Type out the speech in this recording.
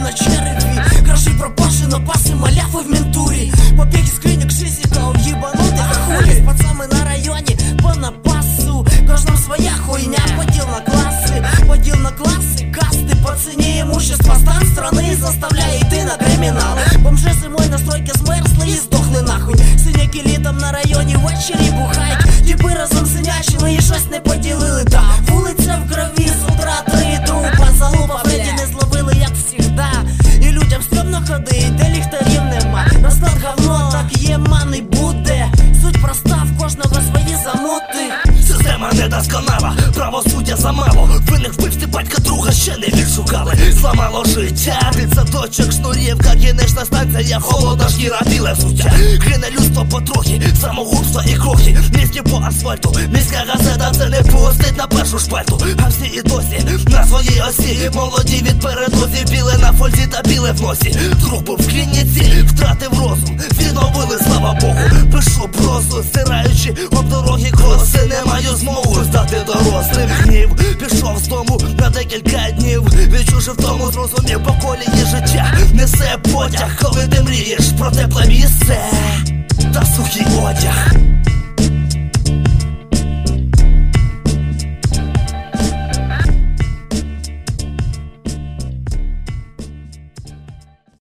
на черепі. Гроші пропашено, паси, маляфи в ментурі. Побіг з клінік шизиков, їбанутих хулі. З пацами на районі, по напасу. Кожнам своя хуйня, поділ на класи, касти. По ціні імущества, стан страни заставляє йти на кримінал. Бомжи зимой на стройки змерзли і здохли нахуй. Синяки літом на районі ввечері бухають. Діби разом синячили і щось не поділили. Та вулиця в крові, з утра 3 трупа. Залупа Фредді не зловили, як всігда. І людям стрьомно ходить, де ліхтарів нема. Розклад говно, так є, ман і буде. Суть проста, в кожного свої замути. Система недосконала, правосуддя замало. Винних вбивці батька друга ще не відшукали. Зламало життя, від садочок, шнурівка, кінечна станція, холодна шкіра, біле взуття. Гине людство потрохи, самогубство і крохи. Мізки по асфальту, міська газета це не пустить на першу шпальту. А всі і досі на своїй осі, молоді від передозі, біле на фользі та біле в носі. Друг був в клініці, втратив розум, відновили, слава Богу. Пишу прозу, стираючи об дороги кроси. Не маю змогу стати дорослим. Гнів пішов з дому на декілька днів. Відчувши в тому, зрозумів, по колії життя несе потяг, коли ти мрієш про тепле місце та сухий одяг.